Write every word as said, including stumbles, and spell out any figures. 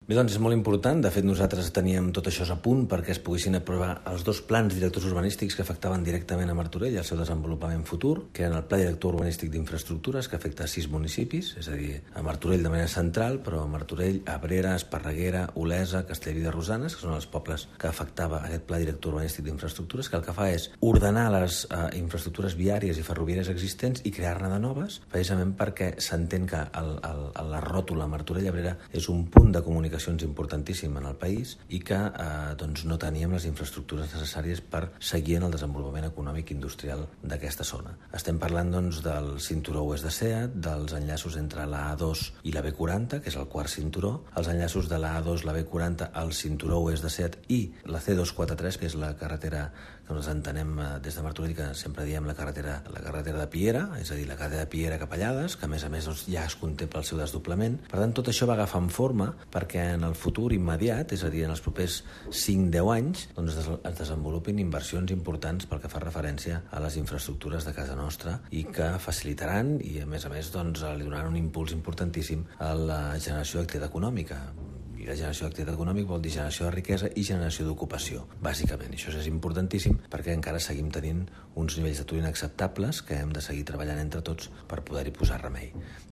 Bé, doncs és molt important. De fet, nosaltres teníem tot això a punt perquè es poguessin aprovar els dos plans directors urbanístics que afectaven directament a Martorell i el seu desenvolupament futur, que eren el Pla Director Urbanístic d'Infraestructures, que afecta sis municipis, és a dir, a Martorell de manera central, però a Martorell, Abrera, Esparreguera, Olesa, Castellví de Rosanes, que són els pobles que afectava aquest Pla Director Urbanístic d'Infraestructures, que el que fa és ordenar les eh, infraestructures viàries i ferroviàries existents i crear-ne de noves, precisament perquè s'entén que el, el, la ròtula Martorell-Abrera és un punt de comunicació importantíssim en el país i que eh, doncs no teníem les infraestructures necessàries per seguir en el desenvolupament econòmic i industrial d'aquesta zona. Estem parlant doncs, del cinturó oest de SEAT, dels enllaços entre la A dos i la B quaranta, que és el quart cinturó, els enllaços de la A dos, la B quaranta, al cinturó oest de SEAT i la C dos cents quaranta tres, que és la carretera que nosaltres entenem eh, des de Martorell, que sempre diem la carretera, la carretera de Piera, és a dir, la carretera de Piera cap a Llades, que a més a més doncs, ja es contempla el seu desdoblament. Per tant, tot això va agafant forma perquè en el futur immediat, és a dir, en els propers cinc a deu anys, doncs es desenvolupin inversions importants pel que fa referència a les infraestructures de casa nostra i que facilitaran i, a més a més, doncs, li donaran un impuls importantíssim a la generació d'activitat econòmica. I la generació d'activitat econòmica vol dir generació de riquesa i generació d'ocupació, bàsicament. I això és importantíssim perquè encara seguim tenint uns nivells d'atur inacceptables que hem de seguir treballant entre tots per poder-hi posar remei.